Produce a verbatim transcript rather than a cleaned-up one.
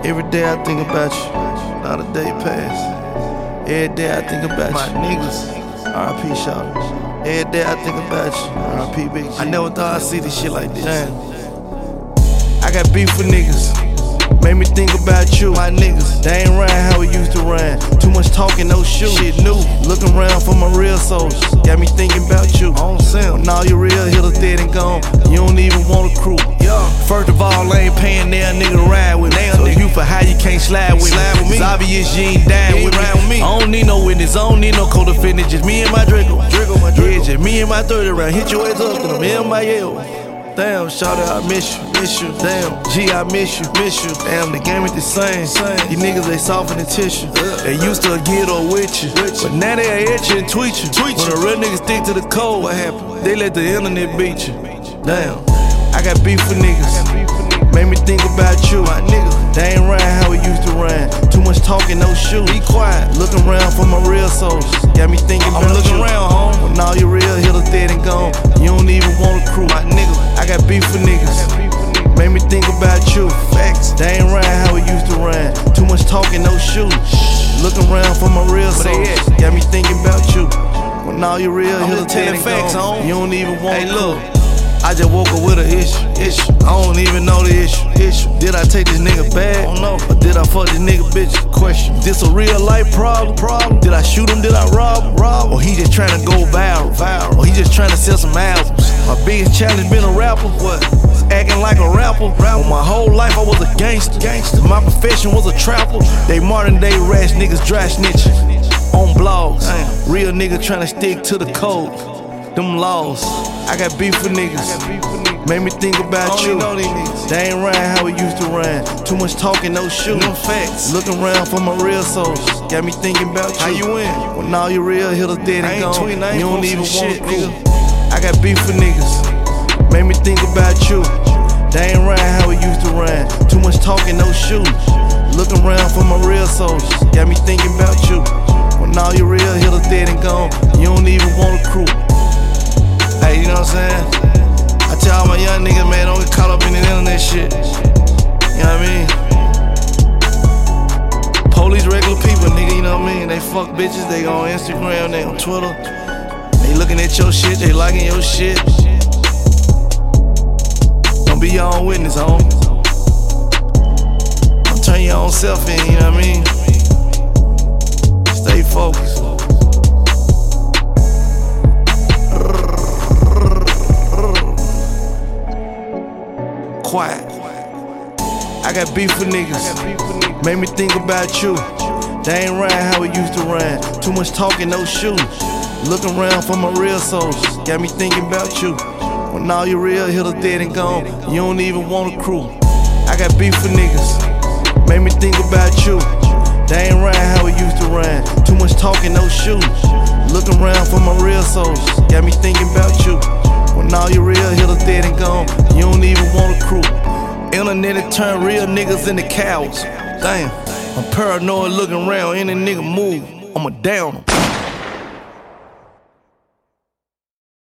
Every day I think about you, not a day pass. Every day I think about my you, niggas. R I P shout. Every day I think about you, R I P Big G. I never thought I'd see this shit like this. Damn. I got beef with niggas. Made me think about you, my niggas. They ain't run how we used to run. Too much talking, no shoes. Shit new. Looking around for my real soldiers. Got me thinking about you. On sim. When all your real hitters dead and gone, you don't even want a crew. Yeah. First of all, I ain't paying their nigga ride with me. So you for how you can't slide with slide me. With me. It's obvious you ain't dying with, with me. I don't need no witness, I don't need no co-defendant. Just me and my Draco. Draco, my Draco. Yeah, just me and my thirty round. Hit your ass up, and I'm in my L. Damn, shawty, I miss you, miss you. Damn, G, I miss you, miss you. Damn, the game ain't the same. These niggas, they soft in the tissue. They used to get on with you, but now they itch you and tweet you. When the real niggas stick to the code, what happened? They let the internet beat you. Damn, I got beef with niggas. Made me think about you, my niggas. They ain't run how we used to run. Too much talking, no shoes. Be quiet, looking around for my real soldiers. Got me thinking I'm about looking you. Around, home. When all your real hitters dead and gone, you don't even want a crew, my nigga. I got beef with niggas. Made me think about you. Facts. They ain't run how we used to run. Too much talking, no shoes. Looking around for my real soldiers. Got me thinking about you. When all your real hitters dead and gone, home. You don't even want hey, a crew. Look. I just woke up with an issue, issue. I don't even know the issue, issue. Did I take this nigga bad? I don't know. Or did I fuck this nigga bitch? Question. This a real life problem? Problem. Did I shoot him? Did I rob him? Rob him? Or he just trying to go viral? Viral. Or he just trying to sell some albums? My biggest challenge been a rapper. What? Acting like a rapper. Rapper. My whole life I was a gangster. Gangster. My profession was a trapper. They modern day rash niggas dry snitching on blogs. Damn. Real nigga trying to stick to the code. Them laws. I got beef with niggas. Made me think about you. They ain't run how we used to run. Too much talking, no shoes. No facts. Looking around for my real soldiers. Got me thinking about you. How you win? When all your real hitters dead and gone, you don't even want a crew. I got beef with niggas. Made me think about you. They ain't run how we used to run. Too much talking, no shoes. Looking around for my real soldiers. Got me thinking about you. When all your real hitters dead and gone, you don't even want a crew. Hey, you know what I'm saying? I tell all my young niggas, man, don't get caught up in the internet shit. You know what I mean? Police regular people, nigga, you know what I mean? They fuck bitches, they on Instagram, they on Twitter. They looking at your shit, they liking your shit. Don't be your own witness, home. Don't turn your own self in, you know what I mean? Stay focused. Quiet. I got beef with niggas. Made me think about you. They ain't run how we used to run. Too much talking, no shoes. Looking around for my real soldiers. Got me thinking about you. When all your real hitters dead and gone, you don't even want a crew. I got beef with niggas. Made me think about you. They ain't run how we used to run. Too much talking, no shoes. Looking around for my real soldiers. Got me thinking about you. When all your real hitters dead and gone, you don't even want a crew. Internet it turn real niggas into cowards. Damn, I'm paranoid looking around, any nigga move, I'ma down 'em.